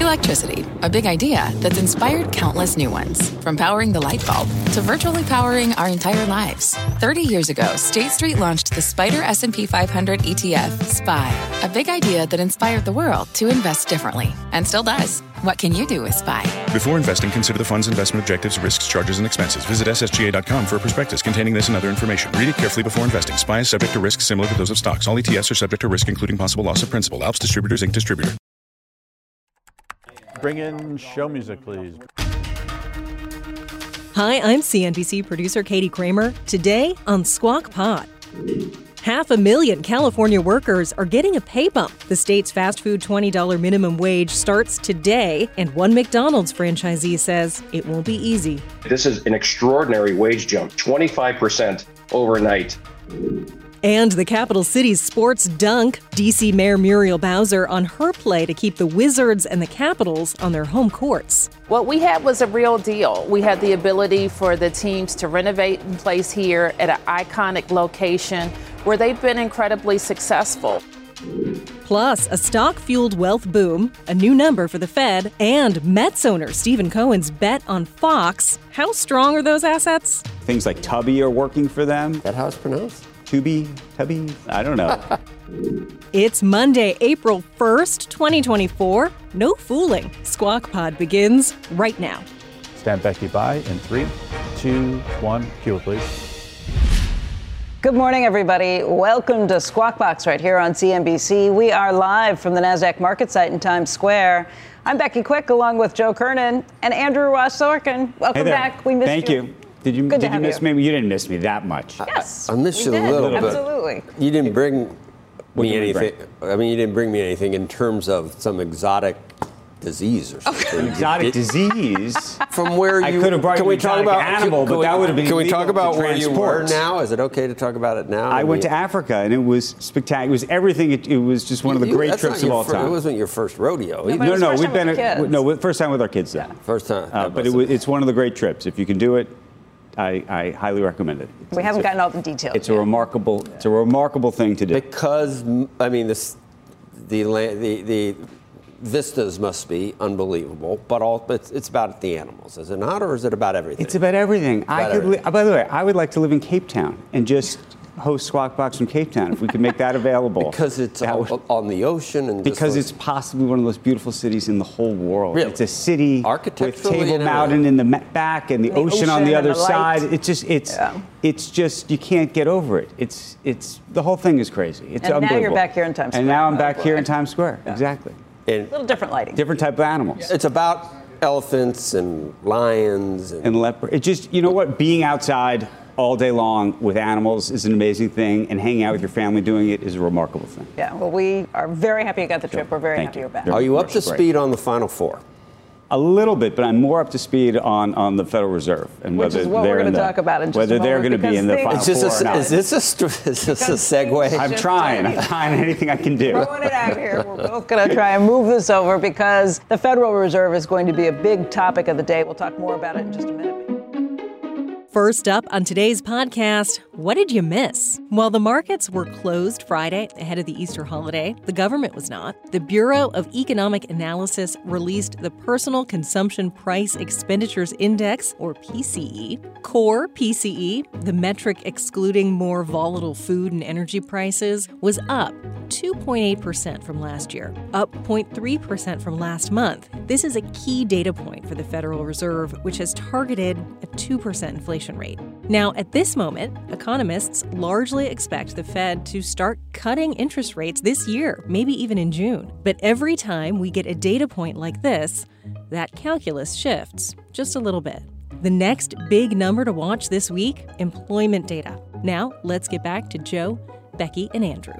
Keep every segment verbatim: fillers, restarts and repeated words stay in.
Electricity, a big idea that's inspired countless new ones. From powering the light bulb to virtually powering our entire lives. thirty years ago, State Street launched the Spider S and P five hundred E T F, S P Y, a big idea that inspired the world to invest differently, and still does. What can you do with S P Y? Before investing, consider the fund's investment objectives, risks, charges, and expenses. Visit S S G A dot com for a prospectus containing this and other information. Read it carefully before investing. S P Y is subject to risks similar to those of stocks. All E T Fs are subject to risk, including possible loss of principal. Alps Distributors, Incorporated Distributor. Bring in show music, please. Hi, I'm C N B C producer Katie Kramer. Today on Squawk Pod. Half a million California workers are getting a pay bump. The state's fast food twenty dollars minimum wage starts today, and one McDonald's franchisee says it won't be easy. This is an extraordinary wage jump, twenty-five percent overnight. And the capital city's sports dunk, D C Mayor Muriel Bowser on her play to keep the Wizards and the Capitals on their home courts. What we had was a real deal. We had the ability for the teams to renovate and place here at an iconic location where they've been incredibly successful. Plus, a stock-fueled wealth boom, a new number for the Fed, and Mets owner Stephen Cohen's bet on Fox. How strong are those assets? Things like Tubby are working for them. Is that how it's pronounced? Tubi, Tubby, I don't know. It's Monday, April first, twenty twenty-four. No fooling. Squawk Pod begins right now. Stand Becky by in three, two, one. Cue it, please. Good morning, everybody. Welcome to Squawk Box right here on C N B C. We are live from the NASDAQ market site in Times Square. I'm Becky Quick along with Joe Kernan and Andrew Ross Sorkin. Welcome hey back. We missed Thank you. you. Thank you. Did you, Good did you miss you. me? You didn't miss me that much. Yes. I, I missed you did. a little bit. Absolutely. You didn't bring What me did we anything. I mean, you didn't bring me anything in terms of some exotic disease or something. Exotic Did- disease? From where you I could have brought can you we an talk exotic about animal, can, but can that we, would have been Can we talk illegal about to where you were transport. now? Is it okay to talk about it now? I went mean, to Africa, and it was spectacular. It was everything. It, it was just one of the you- great that's trips not of your all fir- time. It wasn't your first rodeo. No, either. but it No, was no, first we've time with been the kids. no first time with our kids. Though. First time. Uh, but it, was- it's one of the great trips. If you can do it, I, I highly recommend it. It's, We haven't it's a, gotten all the details. It's a yet. remarkable. It's a remarkable thing to do. Because I mean, this, the la- the the vistas must be unbelievable, but all it's, it's about the animals, is it not, or is it about everything? It's about everything. I about could. everything. Li- by the way, I would like to live in Cape Town and just host Squawk Box from Cape Town if we could make that available. Because it's That on, would- on the ocean and just Because like- it's possibly one of the most beautiful cities in the whole world. Really? It's a city with Architecturally Table and Mountain in the ma- back and the, The ocean, on ocean the and other the light. side. It's just, it's, Yeah. it's just, you can't get over it. It's, it's, the whole thing is crazy. It's And now unbelievable. you're back here in Times And Square. now I'm Oh, back here boy. in Times Square. Exactly. and A little different lighting. Different type of animals. it's about elephants and lions and, And leopard. It just, you know what? Being outside all day long with animals is an amazing thing, and hanging out with your family doing it is a remarkable thing. Yeah, well, we are very happy you got the trip. We're very Thank happy you. you're back. Very Are you up to commercial break. speed on the Final Four? A little bit, but I'm more up to speed on, on the Federal Reserve and Which whether is what we're they're gonna in the, talk about in just a whether they're moment, going to be in the because Final Is this Four a, or not. is this a str- is this a segue? I'm trying. I'm trying anything I can do. Throwing it out here. We're both going to try and move this over because the Federal Reserve is going to be a big topic of the day. We'll talk more about it in just a minute. First up on today's podcast, what did you miss? While the markets were closed Friday ahead of the Easter holiday, the government was not. The Bureau of Economic Analysis released the Personal Consumption Price Expenditures Index, or P C E. Core P C E, the metric excluding more volatile food and energy prices, was up two point eight percent from last year, up zero point three percent from last month. This is a key data point for the Federal Reserve, which has targeted a two percent inflation rate. Now, at this moment, economists largely expect the Fed to start cutting interest rates this year, maybe even in June. But every time we get a data point like this, that calculus shifts just a little bit. The next big number to watch this week, employment data. Now, let's get back to Joe, Becky, and Andrew.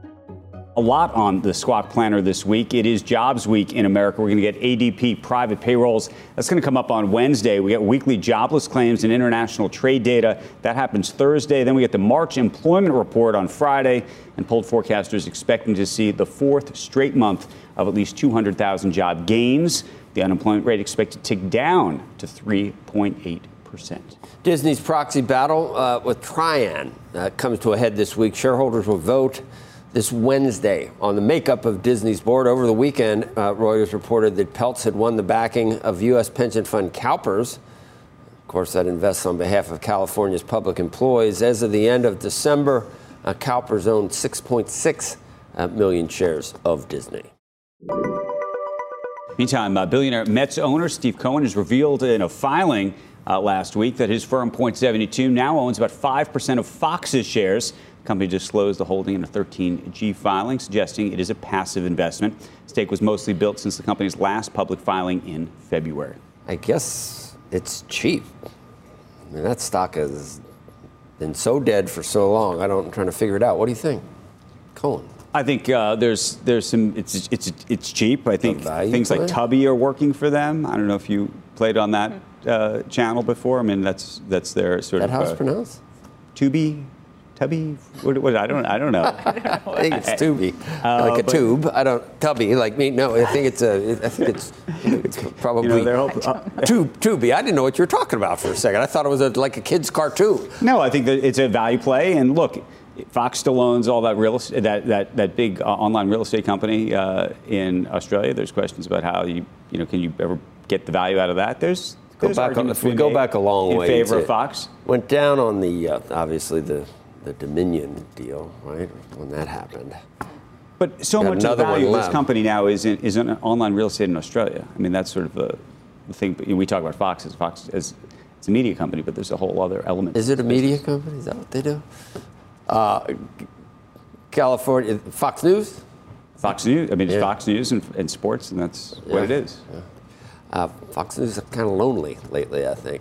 A lot on the Squawk Planner this week. It is Jobs Week in America. We're going to get A D P private payrolls. That's going to come up on Wednesday. We get weekly jobless claims and international trade data. That happens Thursday. Then we get the March employment report on Friday. And polled forecasters expecting to see the fourth straight month of at least two hundred thousand job gains. The unemployment rate expected to tick down to three point eight percent. Disney's proxy battle uh, with Trian uh, comes to a head this week. Shareholders will vote this Wednesday on the makeup of Disney's board. Over the weekend, uh, Reuters reported that Peltz had won the backing of U S pension fund CalPERS. Of course, that invests on behalf of California's public employees. As of the end of December, uh, CalPERS owned six point six uh, million shares of Disney. Meantime, uh, billionaire Mets owner Steve Cohen has revealed in a filing uh, last week that his firm, Point seventy-two, now owns about five percent of Fox's shares. The company disclosed the holding in a thirteen G filing, suggesting it is a passive investment. The stake was mostly built since the company's last public filing in February. I guess it's cheap. I mean, that stock has been so dead for so long. I don't, I'm trying to figure it out. What do you think, Cohen? I think uh, there's there's some it's it's it's cheap. I think things like Tubby are working for them. I don't know if you played on that uh, channel before. I mean, that's that's their sort that of. How it's uh, pronounced? Tubi, Tubby. What, what I don't I don't know. I think it's Tubi, uh, like a tube. I don't Tubby like me. No, I think it's a. I think it's, it's probably you know, their whole, uh, tube Tubi. I didn't know what you were talking about for a second. I thought it was a, like a kid's cartoon. No, I think that it's a value play. And look, Fox still owns all that real estate, that that that big uh, online real estate company uh, in Australia. There's questions about how you you know can you ever get the value out of that. There's, go there's back on, if we go back a long in way in favor of Fox. Went down on the uh, obviously the the Dominion deal, right, when that happened. But so much of the value of this company now is in, is in online real estate in Australia. I mean, that's sort of the, the thing. We talk about Fox as Fox as it's a media company, but there's a whole other element. Is it a media company? Is that what they do? Uh, California, Fox News? Fox News. I mean, it's yeah. Fox News and, and sports, and that's what yeah. it is. Yeah. Uh, Fox News is kind of lonely lately, I think.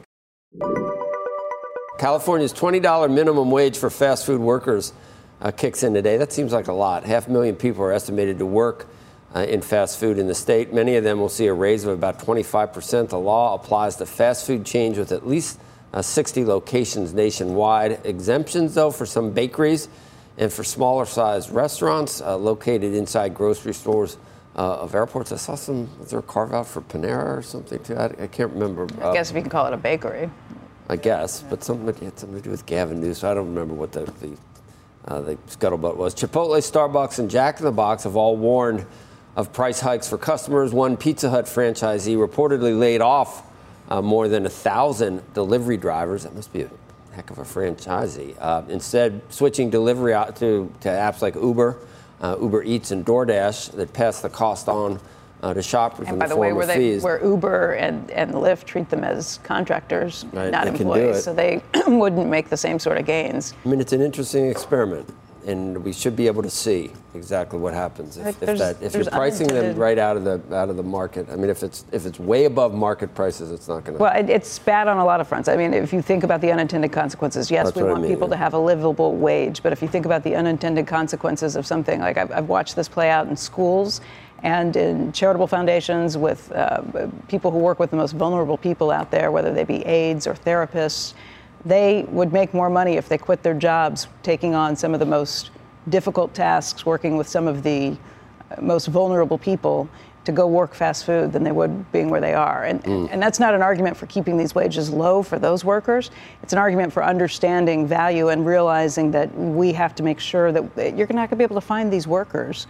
California's twenty dollars minimum wage for fast food workers uh, kicks in today. That seems like a lot. Half a million people are estimated to work uh, in fast food in the state. Many of them will see a raise of about twenty-five percent. The law applies to fast food chains with at least Uh, sixty locations nationwide. Exemptions, though, for some bakeries and for smaller-sized restaurants uh, located inside grocery stores uh, of airports. I saw some, was there a carve-out for Panera or something, too? I, I can't remember. I uh, guess if you can call it a bakery. I guess, yeah. But something it had something to do with Gavin Newsom. So I don't remember what the, the, uh, the scuttlebutt was. Chipotle, Starbucks, and Jack in the Box have all warned of price hikes for customers. One Pizza Hut franchisee reportedly laid off Uh, more than a thousand delivery drivers. That must be a heck of a franchisee. Uh, instead, switching delivery out to, to apps like Uber, uh, Uber Eats, and DoorDash that pass the cost on uh, to shoppers and in by the, the way, form where of they, fees. where Uber and, and Lyft treat them as contractors, right, not they employees, so they wouldn't make the same sort of gains. I mean, it's an interesting experiment, and we should be able to see exactly what happens if, if that if you're pricing them right out of the out of the market. I mean, if it's if it's way above market prices, it's not going to. Well, it, it's bad on a lot of fronts. I mean, if you think about the unintended consequences, yes, That's we want I mean, people yeah. to have a livable wage, but if you think about the unintended consequences of something like I've, I've watched this play out in schools and in charitable foundations with uh, people who work with the most vulnerable people out there, whether they be aides or therapists, they would make more money if they quit their jobs, taking on some of the most difficult tasks, working with some of the most vulnerable people to go work fast food than they would being where they are. And, mm. and that's not an argument for keeping these wages low for those workers. It's an argument for understanding value and realizing that we have to make sure that you're not going to be able to find these workers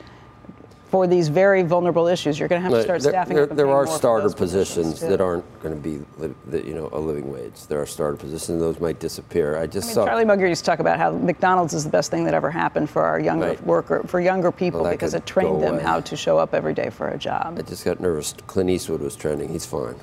for these very vulnerable issues. You're going to have to start there, staffing there, up. And there are more starter positions, positions that aren't going to be, you know, a living wage. There are starter positions; those might disappear. I just I mean, saw Charlie Munger used to talk about how McDonald's is the best thing that ever happened for our younger right. worker, for younger people, well, because it trained them how to show up every day for a job. I just got nervous. Clint Eastwood was trending. He's fine.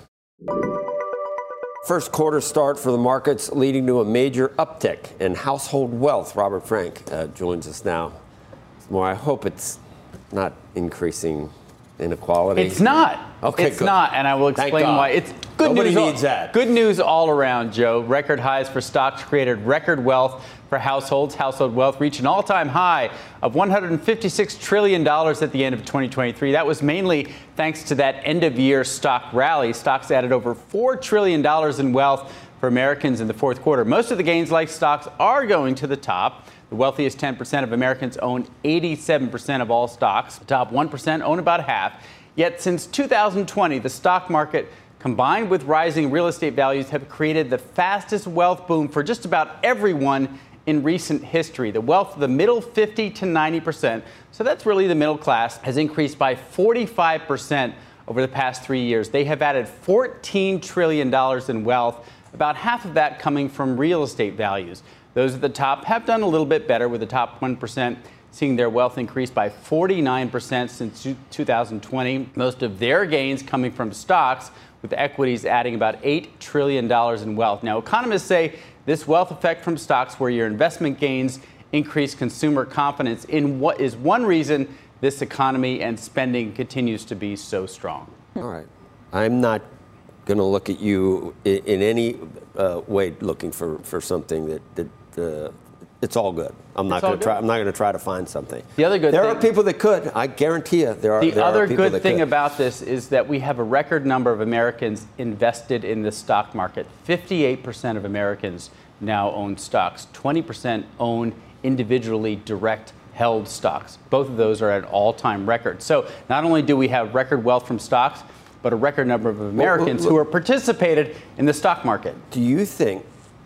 First quarter start for the markets, leading to a major uptick in household wealth. Robert Frank uh, joins us now. More, I hope it's not increasing inequality. It's not. Okay, it's good. not, and I will explain why. It's good Nobody news. needs all, that. Good news all around, Joe. Record highs for stocks created record wealth for households. Household wealth reached an all-time high of one hundred fifty-six trillion dollars at the end of twenty twenty-three. That was mainly thanks to that end-of-year stock rally. Stocks added over four trillion dollars in wealth for Americans in the fourth quarter. Most of the gains, like stocks, are going to the top. The wealthiest ten percent of Americans own eighty-seven percent of all stocks. The top one percent own about half. Yet since two thousand twenty, the stock market, combined with rising real estate values, have created the fastest wealth boom for just about everyone in recent history. The wealth of the middle fifty to ninety percent, so that's really the middle class, has increased by forty-five percent over the past three years. They have added fourteen trillion dollars in wealth, about half of that coming from real estate values. Those at the top have done a little bit better, with the top one percent seeing their wealth increase by forty-nine percent since two thousand twenty. Most of their gains coming from stocks, with equities adding about eight trillion dollars in wealth. Now, economists say this wealth effect from stocks, where your investment gains increase consumer confidence, in what is one reason this economy and spending continues to be so strong. All right. I'm not going to look at you in, in any uh, way looking for, for something that, that uh, it's all good. I'm not going to try. I'm not going to try to find something. The other good there thing, are people that could. I guarantee you, there are. The there other are people good that thing could. about this is that we have a record number of Americans invested in the stock market. fifty-eight percent of Americans now own stocks. twenty percent own individually direct held stocks. Both of those are at all-time records. So not only do we have record wealth from stocks, but a record number of Americans well, well, who are participated in the stock market. Do you think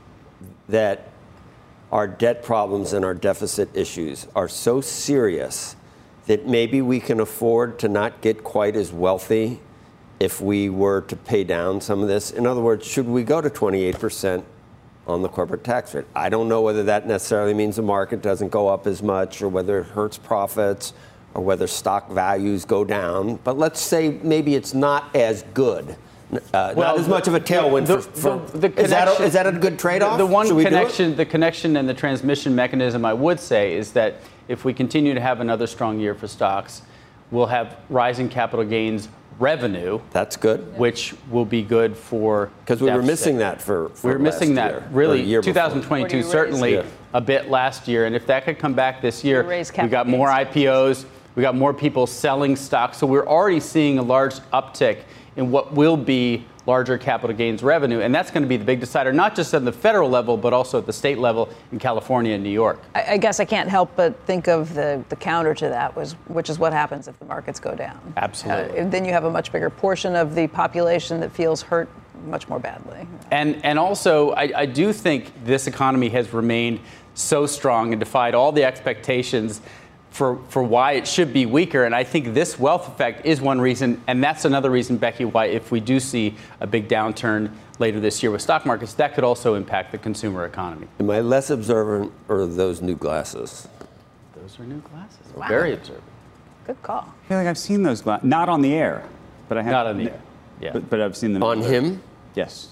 that our debt problems and our deficit issues are so serious that maybe we can afford to not get quite as wealthy if we were to pay down some of this? In other words, should we go to twenty-eight percent on the corporate tax rate? I don't know whether that necessarily means the market doesn't go up as much, or whether it hurts profits, or whether stock values go down. But let's say maybe it's not as good. Uh, well, not as much of a tailwind the, for, for the, the is, that a, is that a good trade-off? The, the one connection, the connection and the transmission mechanism, I would say, is that if we continue to have another strong year for stocks, we'll have rising capital gains revenue. That's good. Which will be good for because we were missing that for, for we were missing that year, really year twenty twenty-two certainly yeah. a bit last year, and if that could come back this year, we got more I P Os, we got more people selling stocks, so we're already seeing a large uptick in what will be larger capital gains revenue. And that's going to be the big decider, not just at the federal level, but also at the state level in California and New York. I, I guess I can't help but think of the, the counter to that, was, which is what happens if the markets go down. Absolutely. Uh, then you have a much bigger portion of the population that feels hurt much more badly. And, and also, I, I do think this economy has remained so strong and defied all the expectations For, for why it should be weaker. And I think this wealth effect is one reason. And that's another reason, Becky, why if we do see a big downturn later this year with stock markets, that could also impact the consumer economy. Am I less observant, or are those new glasses? Those are new glasses. Wow. Very observant. Good call. I feel like I've seen those glasses. Not on the air. But I have. Not on the air. Yeah. But, but I've seen them. On him? Yes.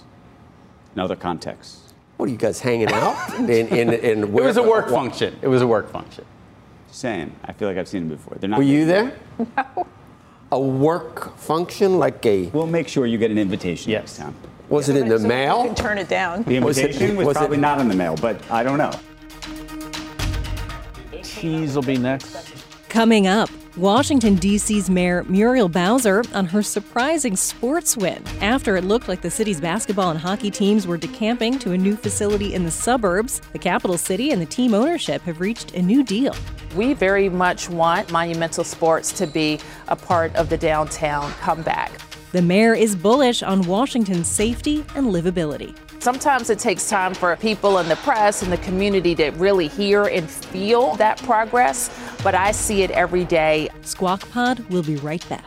In other contexts. What are you guys hanging out? in, in, in where, it was a work what? function. It was a work function. Saying, I feel like I've seen them before. They're not. Were you there? No. A work function, like a. We'll make sure you get an invitation yes. next time. Was yeah, it in the so mail? You can turn it down. The invitation was, it, was, was probably it, not in the mail, but I don't know. Cheese will be next. Coming up, Washington, D C's Mayor Muriel Bowser on her surprising sports win after it looked like the city's basketball and hockey teams were decamping to a new facility in the suburbs. The capital city and the team ownership have reached a new deal. We very much want Monumental Sports to be a part of the downtown comeback. The mayor is bullish on Washington's safety and livability. Sometimes it takes time for people in the press and the community to really hear and feel that progress, but I see it every day. Squawk Pod will be right back.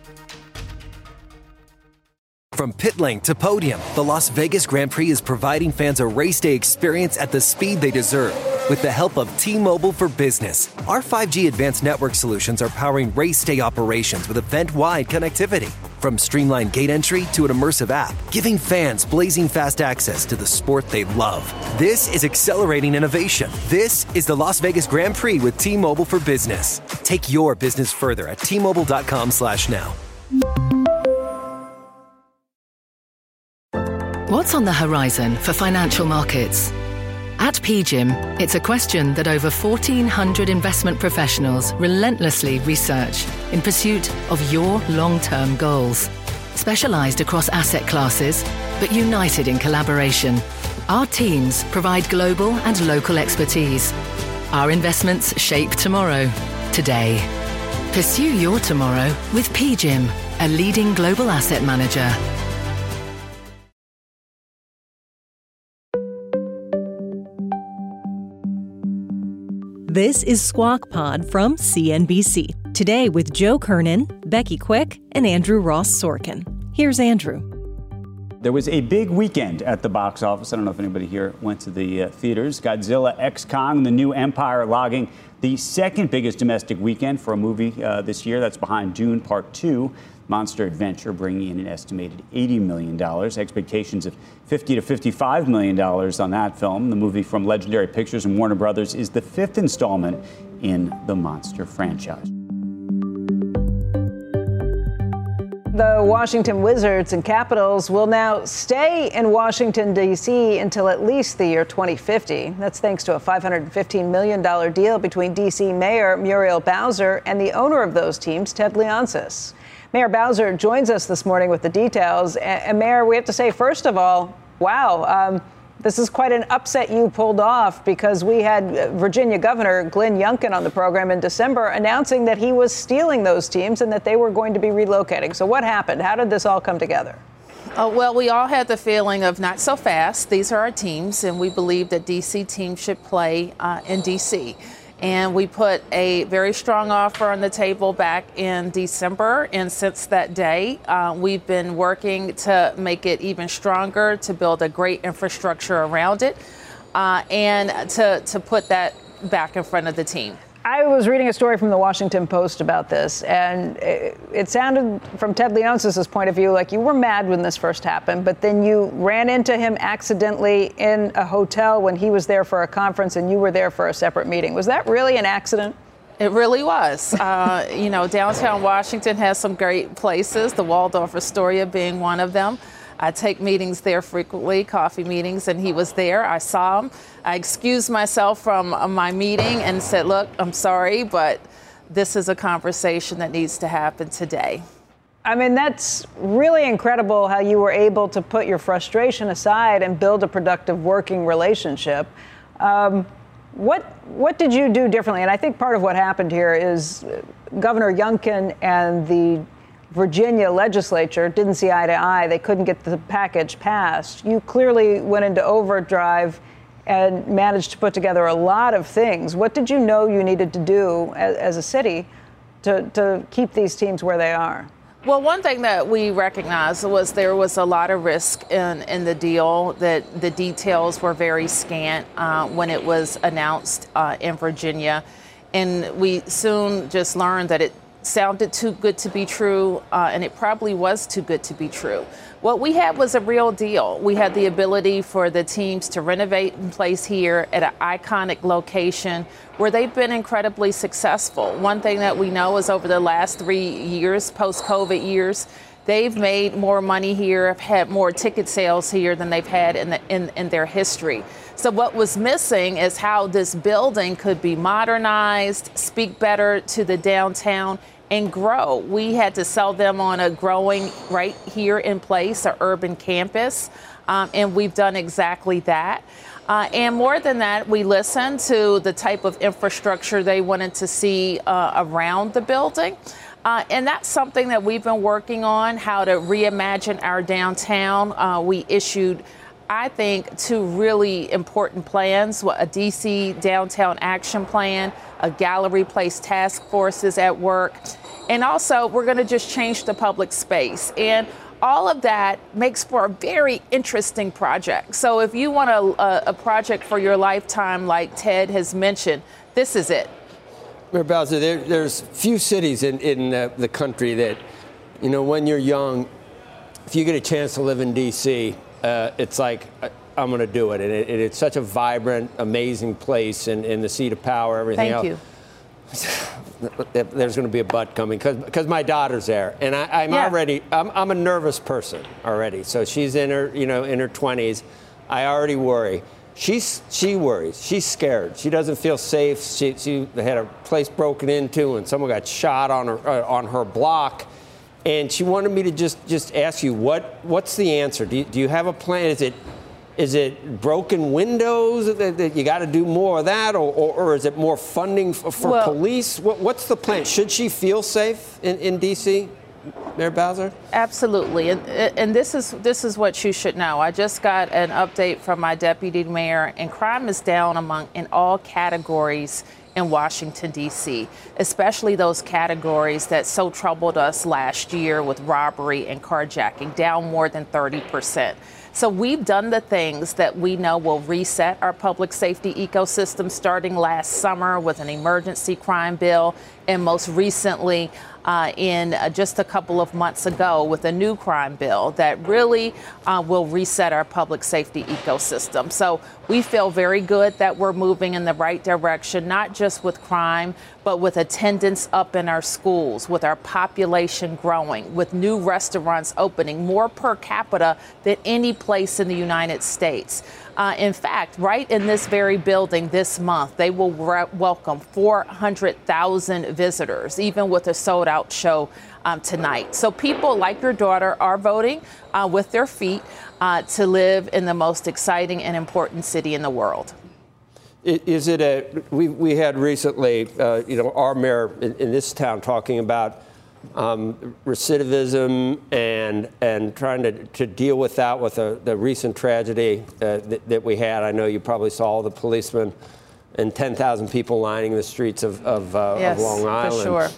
From pit lane to podium, the Las Vegas Grand Prix is providing fans a race day experience at the speed they deserve. With the help of T-Mobile for Business, our five G advanced network solutions are powering race day operations with event-wide connectivity. From streamlined gate entry to an immersive app, giving fans blazing fast access to the sport they love. This is accelerating innovation. This is the Las Vegas Grand Prix with T-Mobile for Business. Take your business further at T Mobile dot com slash now. What's on the horizon for financial markets? At P G I M, it's a question that over fourteen hundred investment professionals relentlessly research in pursuit of your long-term goals. Specialized across asset classes, but united in collaboration, our teams provide global and local expertise. Our investments shape tomorrow, today. Pursue your tomorrow with P G I M, a leading global asset manager. This is Squawk Pod from C N B C. Today with Joe Kernan, Becky Quick, and Andrew Ross Sorkin. Here's Andrew. There was a big weekend at the box office. I don't know if anybody here went to the uh, theaters. Godzilla X Kong, The New Empire, logging the second biggest domestic weekend for a movie uh, this year. That's behind Dune Part two. Monster Adventure bringing in an estimated eighty million dollars. Expectations of fifty to fifty-five million dollars on that film. The movie from Legendary Pictures and Warner Brothers is the fifth installment in the Monster franchise. The Washington Wizards and Capitals will now stay in Washington, D C until at least the year twenty fifty. That's thanks to a five hundred fifteen million dollars deal between D C Mayor Muriel Bowser and the owner of those teams, Ted Leonsis. Mayor Bowser joins us this morning with the details. And, Mayor, we have to say, first of all, wow, um, this is quite an upset you pulled off, because we had Virginia Governor Glenn Youngkin on the program in December announcing that he was stealing those teams and that they were going to be relocating. So what happened? How did this all come together? Uh, well, we all had the feeling of not so fast. These are our teams, and we believe that D C teams should play uh, in D C. And we put a very strong offer on the table back in December. And since that day, uh, we've been working to make it even stronger, to build a great infrastructure around it, uh, and to, to put that back in front of the team. I was reading a story from the Washington Post about this, and it, it sounded from Ted Leonsis' point of view like you were mad when this first happened, but then you ran into him accidentally in a hotel when he was there for a conference and you were there for a separate meeting. Was that really an accident? It really was. Uh, you know, downtown Washington has some great places, the Waldorf Astoria being one of them. I take meetings there frequently, coffee meetings, and he was there. I saw him. I excused myself from uh, my meeting and said, look, I'm sorry, but this is a conversation that needs to happen today. I mean, that's really incredible how you were able to put your frustration aside and build a productive working relationship. Um, what what did you do differently? And I think part of what happened here is Governor Youngkin and the Virginia legislature didn't see eye to eye. They couldn't get the package passed. You clearly went into overdrive and managed to put together a lot of things. What did you know you needed to do as, as a city to, to keep these teams where they are? Well, one thing that we recognized was there was a lot of risk in, in the deal, that the details were very scant uh, when it was announced uh, in Virginia. And we soon just learned that it sounded too good to be true, uh, and it probably was too good to be true. What we had was a real deal. We had the ability for the teams to renovate and place here at an iconic location where they've been incredibly successful. One thing that we know is over the last three years, post-COVID years, they've made more money here, have had more ticket sales here than they've had in, the, in, in their history. So what was missing is how this building could be modernized, speak better to the downtown, and grow. We had to sell them on a growing right here in place, an urban campus, um, and we've done exactly that. Uh, and more than that, we listened to the type of infrastructure they wanted to see uh, around the building. Uh, and that's something that we've been working on, how to reimagine our downtown. Uh, we issued, I think, two really important plans, a D C Downtown Action Plan, a Gallery Place Task Force is at work, and also we're going to just change the public space. And all of that makes for a very interesting project. So if you want a, a project for your lifetime, like Ted has mentioned, this is it. Mayor Bowser, there, there's few cities in, in uh, the country that, you know, when you're young, if you get a chance to live in D C, uh, it's like, I'm going to do it. And it, it, it's such a vibrant, amazing place, and, and the seat of power, everything Thank else. you. There's going to be a but coming because my daughter's there, and I, I'm Yeah. already I'm, I'm a nervous person already. So she's in her you know in her twenties. I already worry. She's she worries. She's scared. She doesn't feel safe. She she had a place broken into, and someone got shot on her uh, on her block. And she wanted me to just just ask you what what's the answer? Do you, do you have a plan? Is it Is it broken windows that, that you got to do more of that, or, or, or is it more funding for, for well, police? What, what's the plan? Should she feel safe in, in D C, Mayor Bowser? Absolutely, and and this is this is what you should know. I just got an update from my deputy mayor, and crime is down among in all categories in Washington, D C, especially those categories that so troubled us last year with robbery and carjacking, down more than thirty percent. So we've done the things that we know will reset our public safety ecosystem, starting last summer with an emergency crime bill, and most recently uh, in uh, just a couple of months ago with a new crime bill that really uh, will reset our public safety ecosystem. So we feel very good that we're moving in the right direction, not just with crime, but with attendance up in our schools, with our population growing, with new restaurants opening, more per capita than any place in the United States. Uh, in fact, right in this very building this month, they will re- welcome four hundred thousand visitors, even with a sold-out show um, tonight. So people like your daughter are voting uh, with their feet uh, to live in the most exciting and important city in the world. Is it a, we, we had recently, uh, you know, our mayor in, in this town talking about um, recidivism and and trying to, to deal with that with a, the recent tragedy uh, that, that we had. I know you probably saw all the policemen and ten thousand people lining the streets of, of, uh, yes, of Long Island. For sure.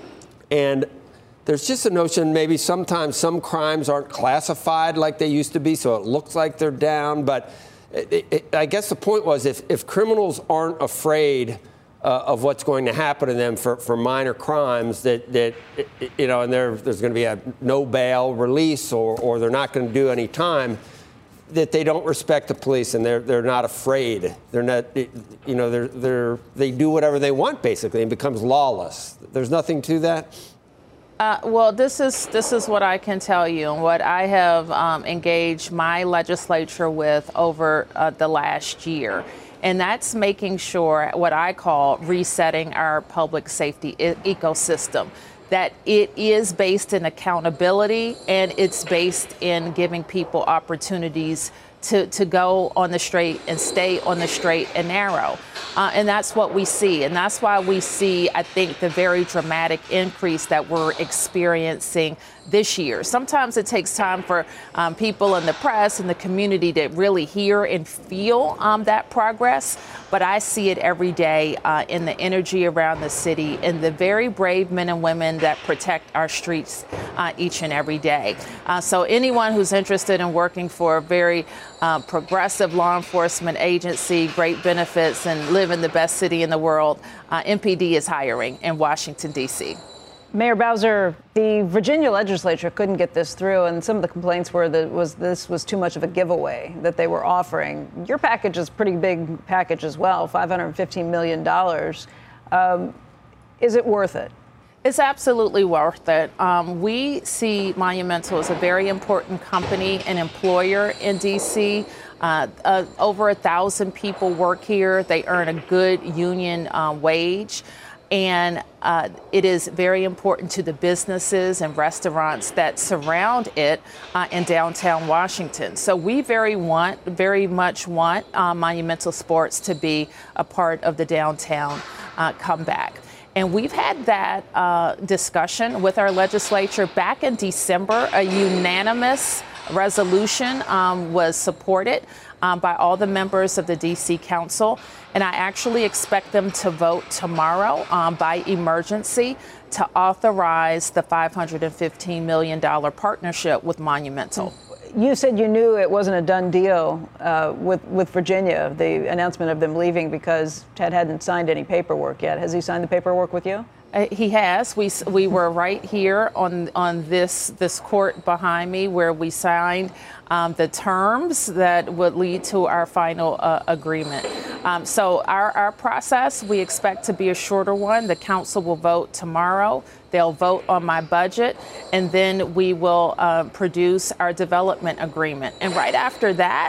And there's just a notion maybe sometimes some crimes aren't classified like they used to be, so it looks like they're down, but It, it, I guess the point was if, if criminals aren't afraid uh, of what's going to happen to them for, for minor crimes, that, that you know, and there, there's going to be a no bail release or, or they're not going to do any time, that they don't respect the police and they're they're not afraid. They're not, you know, they're they're they do whatever they want basically and becomes lawless. There's nothing to that. Uh, well, this is this is what I can tell you and what I have um, engaged my legislature with over uh, the last year. And that's making sure what I call resetting our public safety e- ecosystem, that it is based in accountability and it's based in giving people opportunities to, to go on the straight and stay on the straight and narrow. Uh, and that's what we see. And that's why we see, I think, the very dramatic increase that we're experiencing this year. Sometimes it takes time for um, people in the press and the community to really hear and feel um, that progress. But I see it every day uh, in the energy around the city and the very brave men and women that protect our streets uh, each and every day. Uh, so anyone who's interested in working for a very uh, progressive law enforcement agency, great benefits, and live in the best city in the world, uh, M P D is hiring in Washington, D C. Mayor Bowser, the Virginia legislature couldn't get this through, and some of the complaints were that was this was too much of a giveaway that they were offering. Your package is a pretty big package as well, five hundred fifteen million dollars. Um, is it worth it? It's absolutely worth it. Um, we see Monumental as a very important company and employer in D C. Uh, uh, over a thousand people work here. They earn a good union uh, wage. And uh, it is very important to the businesses and restaurants that surround it uh, in downtown Washington. So we very want, very much want uh, Monumental Sports to be a part of the downtown uh, comeback. And we've had that uh, discussion with our legislature back in December. A unanimous resolution um, was supported um, by all the members of the D C Council. And I actually expect them to vote tomorrow um, by emergency to authorize the five hundred fifteen million dollars partnership with Monumental. You said you knew it wasn't a done deal uh, with, with Virginia, the announcement of them leaving, because Ted hadn't signed any paperwork yet. Has he signed the paperwork with you? Uh, he has. We we were right here on on this this court behind me where we signed um, the terms that would lead to our final uh, agreement. Um, so our, our process, we expect to be a shorter one. The council will vote tomorrow. They'll vote on my budget, and then we will uh, produce our development agreement. And right after that,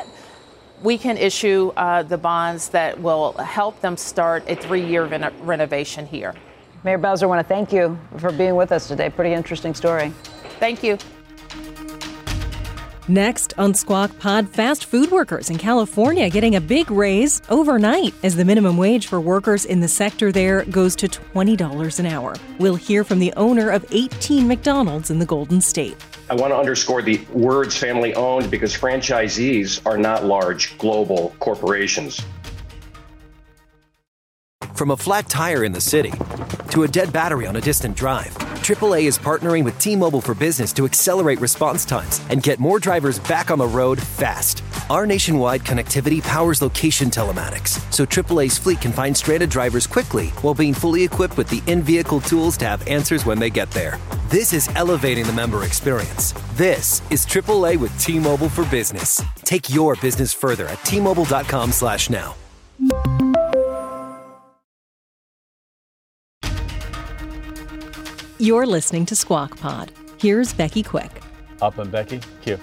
we can issue uh, the bonds that will help them start a three-year reno- renovation here. Mayor Bowser, I want to thank you for being with us today. Pretty interesting story. Thank you. Next on Squawk Pod, fast food workers in California getting a big raise overnight as the minimum wage for workers in the sector there goes to twenty dollars an hour. We'll hear from the owner of eighteen McDonald's in the Golden State. I want to underscore the words family owned because franchisees are not large global corporations. From a flat tire in the city to a dead battery on a distant drive, triple A is partnering with T-Mobile for Business to accelerate response times and get more drivers back on the road fast. Our nationwide connectivity powers location telematics, so triple A's fleet can find stranded drivers quickly while being fully equipped with the in-vehicle tools to have answers when they get there. This is elevating the member experience. This is triple A with T-Mobile for Business. Take your business further at T Mobile dot com slash now. You're listening to Squawk Pod. Here's Becky Quick. Up and Becky, Q.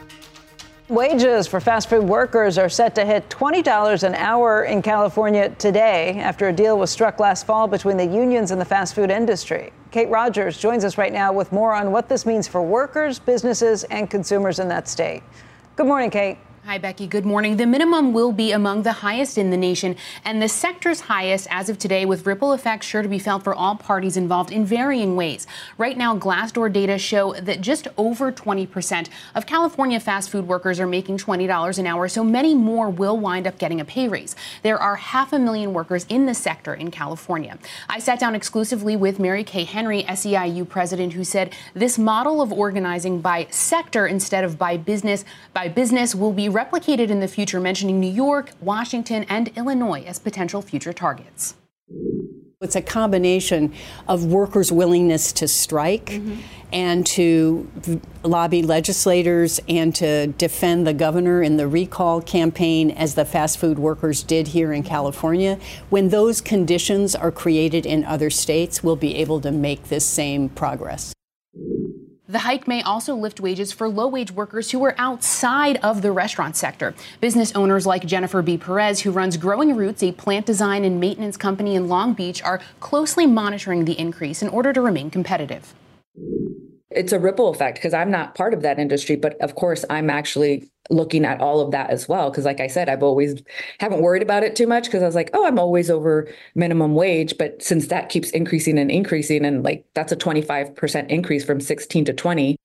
Wages for fast food workers are set to hit twenty dollars an hour in California today after a deal was struck last fall between the unions and the fast food industry. Kate Rogers joins us right now with more on what this means for workers, businesses, and consumers in that state. Good morning, Kate. Hi, Becky. Good morning. The minimum will be among the highest in the nation and the sector's highest as of today, with ripple effects sure to be felt for all parties involved in varying ways. Right now, Glassdoor data show that just over twenty percent of California fast food workers are making twenty dollars an hour, so many more will wind up getting a pay raise. There are half a million workers in the sector in California. I sat down exclusively with Mary Kay Henry, S E I U president, who said this model of organizing by sector instead of by business by business will be replicated in the future, mentioning New York, Washington, and Illinois as potential future targets. It's a combination of workers' willingness to strike mm-hmm. and to lobby legislators and to defend the governor in the recall campaign, as the fast food workers did here in California. When those conditions are created in other states, we'll be able to make this same progress. The hike may also lift wages for low-wage workers who are outside of the restaurant sector. Business owners like Jennifer B. Perez, who runs Growing Roots, a plant design and maintenance company in Long Beach, are closely monitoring the increase in order to remain competitive. It's a ripple effect because I'm not part of that industry, but of course I'm actually looking at all of that as well. Because like I said, I've always haven't worried about it too much because I was like, oh, I'm always over minimum wage. But since that keeps increasing and increasing, and like that's a twenty-five percent increase from sixteen to twenty.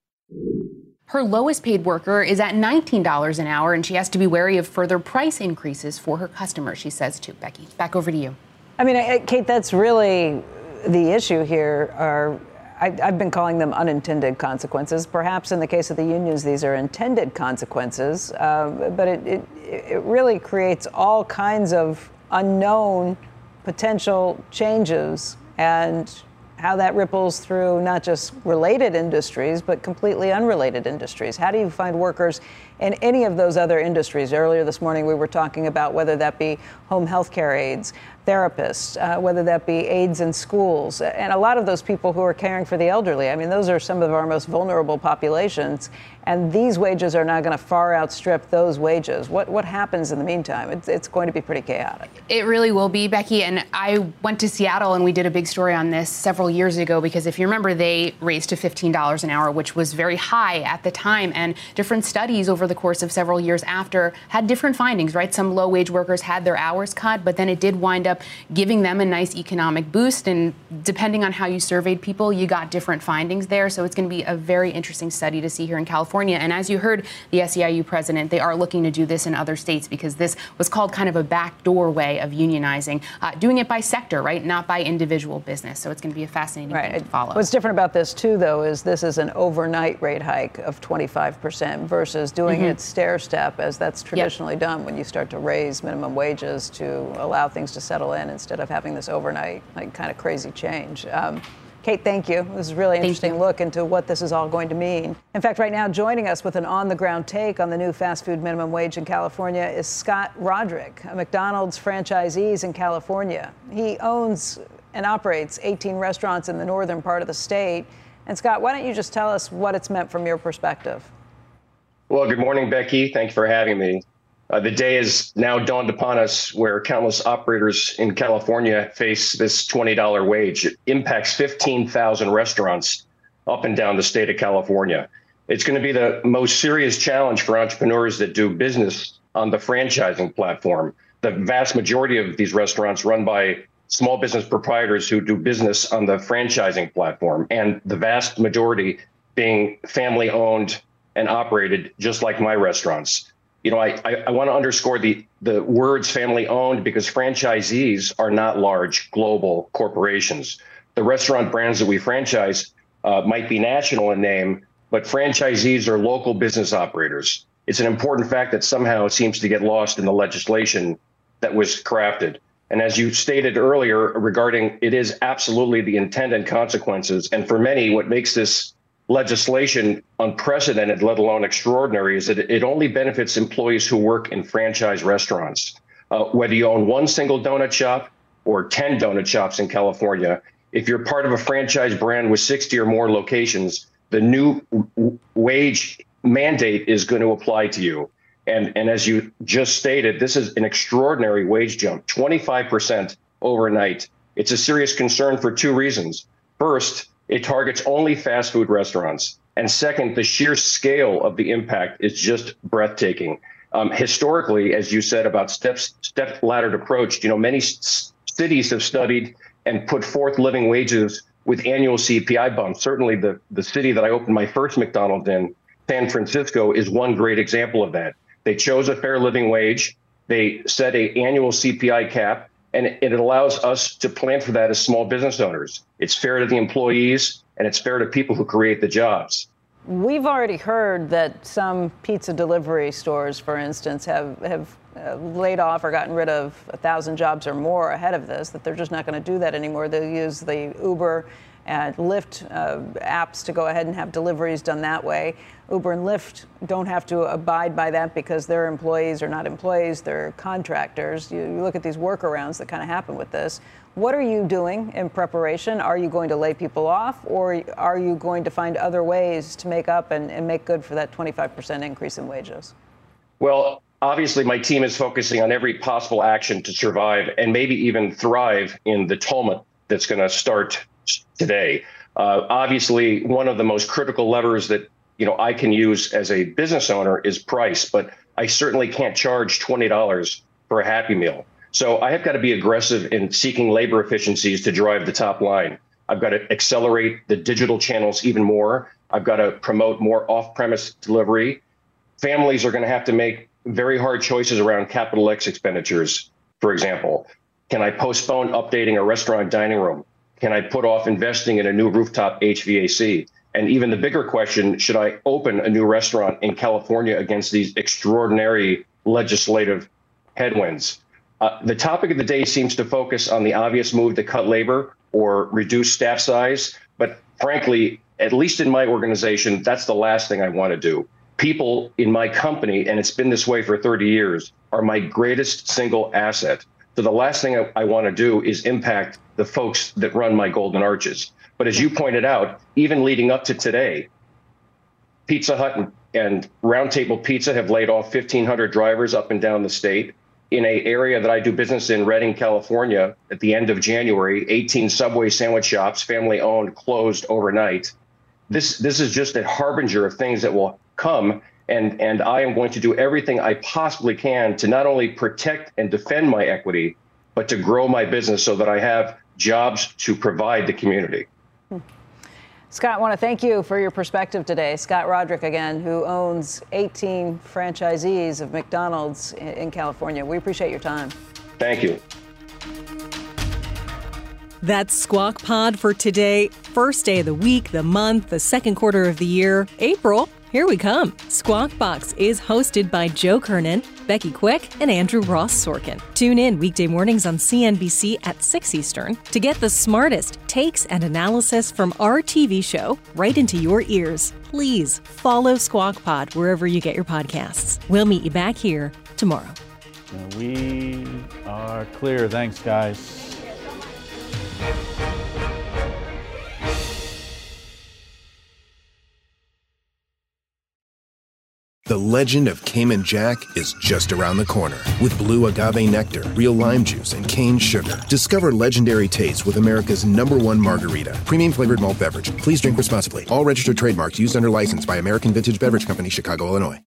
Her lowest paid worker is at nineteen dollars an hour, and she has to be wary of further price increases for her customers, she says too. Becky, back over to you. I mean, Kate, that's really the issue here. Are I've been calling them unintended consequences. Perhaps in the case of the unions, these are intended consequences. Uh, but it, it, it really creates all kinds of unknown potential changes, and how that ripples through not just related industries, but completely unrelated industries. How do you find workers in any of those other industries? Earlier this morning, we were talking about whether that be home health care aides, therapists, uh, whether that be aides in schools, and a lot of those people who are caring for the elderly. I mean, those are some of our most vulnerable populations, and these wages are now going to far outstrip those wages. What what happens in the meantime? It's, it's going to be pretty chaotic. It really will be, Becky, and I went to Seattle and we did a big story on this several years ago because if you remember, they raised to fifteen dollars an hour, which was very high at the time, and different studies over the course of several years after had different findings, right? Some low-wage workers had their hours cut, but then it did wind up giving them a nice economic boost. And depending on how you surveyed people, you got different findings there. So it's going to be a very interesting study to see here in California. And as you heard the S E I U president, they are looking to do this in other states because this was called kind of a backdoor way of unionizing, uh, doing it by sector, right? Not by individual business. So it's going to be a fascinating right. thing to follow. What's different about this, too, though, is this is an overnight rate hike of twenty-five percent versus doing mm-hmm. it stair-step, as that's traditionally yep. done when you start to raise minimum wages to allow things to settle in instead of having this overnight, like, kind of crazy change. Um, Kate, thank you. This is a really interesting look into what this is all going to mean. In fact, right now, joining us with an on-the-ground take on the new fast food minimum wage in California is Scott Roderick, a McDonald's franchisee in California. He owns and operates eighteen restaurants in the northern part of the state. And Scott, why don't you just tell us what it's meant from your perspective? Well, good morning, Becky. Thanks for having me. Uh, the day has now dawned upon us where countless operators in California face this twenty dollars wage. It impacts fifteen thousand restaurants up and down the state of California. It's going to be the most serious challenge for entrepreneurs that do business on the franchising platform. The vast majority of these restaurants run by small business proprietors who do business on the franchising platform, and the vast majority being family owned and operated, just like my restaurants. You know, I, I, I want to underscore the, the words family owned because franchisees are not large global corporations. The restaurant brands that we franchise uh, might be national in name, but franchisees are local business operators. It's an important fact that somehow seems to get lost in the legislation that was crafted. And as you stated earlier regarding, it is absolutely the intent and consequences. And for many, what makes this legislation unprecedented, let alone extraordinary, is that it only benefits employees who work in franchise restaurants. Uh, whether you own one single donut shop or ten donut shops in California, if you're part of a franchise brand with sixty or more locations, the new w- wage mandate is going to apply to you. And, and as you just stated, this is an extraordinary wage jump, twenty-five percent overnight. It's a serious concern for two reasons. First, it targets only fast food restaurants. And second, the sheer scale of the impact is just breathtaking. Um, historically, as you said about steps, step-laddered approach, you know, many s- cities have studied and put forth living wages with annual C P I bumps. Certainly the, the city that I opened my first McDonald's in, San Francisco, is one great example of that. They chose a fair living wage. They set a annual C P I cap, and it allows us to plan for that as small business owners. It's fair to the employees, and it's fair to people who create the jobs. We've already heard that some pizza delivery stores, for instance, have, have uh, laid off or gotten rid of a thousand jobs or more ahead of this, that they're just not going to do that anymore. They'll use the Uber and Lyft uh, apps to go ahead and have deliveries done that way. Uber and Lyft don't have to abide by that because their employees are not employees, they're contractors. You, you look at these workarounds that kind of happen with this. What are you doing in preparation? Are you going to lay people off, or are you going to find other ways to make up and, and make good for that twenty-five percent increase in wages? Well, obviously, my team is focusing on every possible action to survive and maybe even thrive in the tumult that's going to start today. Uh, obviously, one of the most critical levers that you know I can use as a business owner is price, but I certainly can't charge twenty dollars for a Happy Meal. So I have got to be aggressive in seeking labor efficiencies to drive the top line. I've got to accelerate the digital channels even more. I've got to promote more off-premise delivery. Families are going to have to make very hard choices around capital X expenditures. For example, can I postpone updating a restaurant dining room? Can I put off investing in a new rooftop H V A C? And even the bigger question, should I open a new restaurant in California against these extraordinary legislative headwinds? Uh, the topic of the day seems to focus on the obvious move to cut labor or reduce staff size. But frankly, at least in my organization, that's the last thing I want to do. People in my company, and it's been this way for thirty years, are my greatest single asset. So the last thing I, I want to do is impact the folks that run my Golden Arches. But as you pointed out, even leading up to today, Pizza Hut and, and Round Table Pizza have laid off fifteen hundred drivers up and down the state. In an area that I do business in, Redding, California, at the end of January, eighteen Subway sandwich shops, family owned, closed overnight. This this is just a harbinger of things that will come. And, and I am going to do everything I possibly can to not only protect and defend my equity, but to grow my business so that I have jobs to provide the community. Hmm. Scott, I want to thank you for your perspective today. Scott Roderick, again, who owns eighteen franchisees of McDonald's in California. We appreciate your time. Thank you. That's Squawk Pod for today. First day of the week, the month, the second quarter of the year, April. Here we come. Squawk Box is hosted by Joe Kernan, Becky Quick, and Andrew Ross Sorkin. Tune in weekday mornings on C N B C at six Eastern to get the smartest takes and analysis from our T V show right into your ears. Please follow Squawk Pod wherever you get your podcasts. We'll meet you back here tomorrow. We are clear. Thanks, guys. The legend of Cayman Jack is just around the corner. With blue agave nectar, real lime juice, and cane sugar. Discover legendary taste with America's number one margarita. Premium flavored malt beverage. Please drink responsibly. All registered trademarks used under license by American Vintage Beverage Company, Chicago, Illinois.